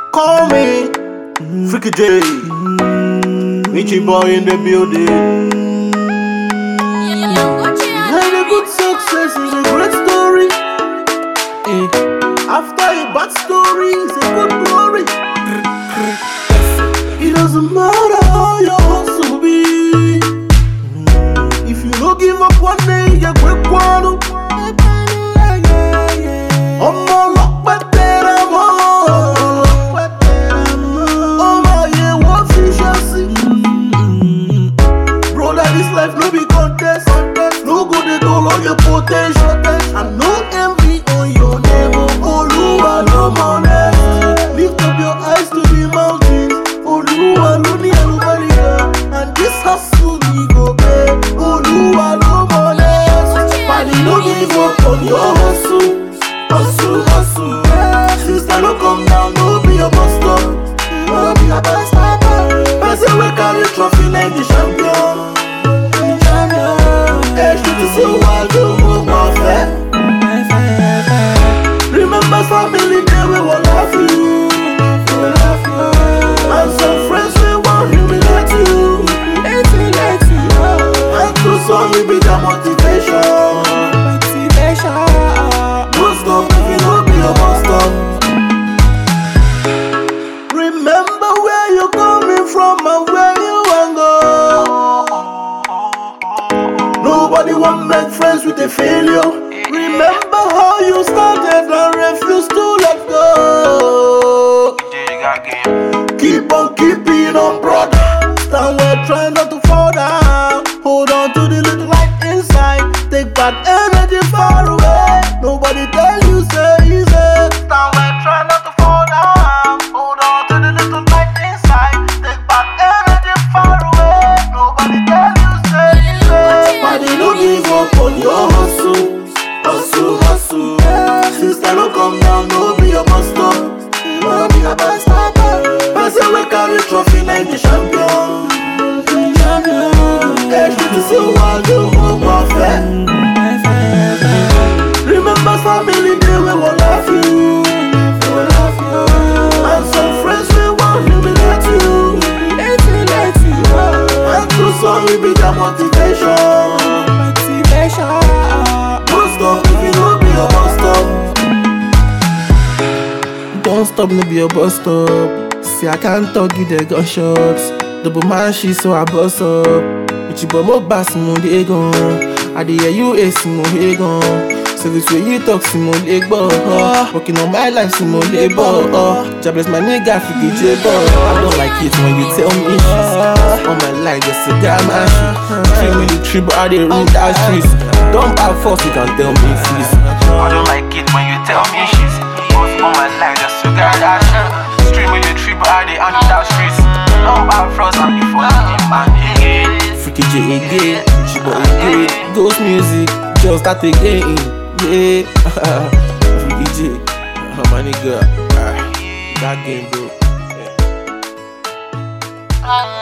Call me Freaky J. Richie boy in the building. Behind a good success is a great story. After a bad story is a good glory. It doesn't matter how your hustle be. If you don't give up one day, you quick one. Life no be contest. No go dey call on your potential. And no envy on your neighbor. Oluwa no money. Lift up your eyes to the mountains. Oluwa no need nobody. And this hustle we go pay. Oluwa no money. Party no give up on your hustle. Hustle, hustle. Sister no come down, no be a bus stop. No be a bus stop. Person we carry trophy like the champion. Remember family day we will love you. And some friends we won't humiliate you. And to some we be the motivation. Don't stop if you don't be a bus stop. Remember where you're coming from and where you want go. Nobody want make friends with a failure. Remember how you started and refused to let go. Keep on keeping on, brother. Stand where, try not to fall down. Hold on to the little light inside. Take bad energy far away. Nobody tell you say easy. Stand where, try not to fall down. Hold on to the little light inside. Take bad energy far away. Nobody tell you say easy. Body no give up on your hustle. Hustle, hustle. Sister no come down, no be a bus stop. No be a bus stop. Person we carry trophy like the champion. To see what you want remember family day we will love you. And some friends we won't humiliate you. And to some we be the motivation. Don't stop if you don't be a bus stop. Don't stop no be a bus stop. See I can't talk you the gunshots. Double man she so I bust up. But mo bass mo dey gon. I dey hear you ace mo dey gon. So this way you talk si mo dey gbọ́. Working on my life si mo dey bọ̀. God bless my nigga Freaky J boy. I don't like it when you tell me shit. On my life just a guy man shit. Treat me the tree but I dey rule that streets. Don't back force you can tell me please. I don't like it when you tell me shit. On my life just a guy that shit. Street me the tree but I dey under that streets. Don't back force and before you man again. Freaky J again, Chibo again. Ghost music, just start again. Yeah, Freaky J, my nigga. That game, bro. Yeah.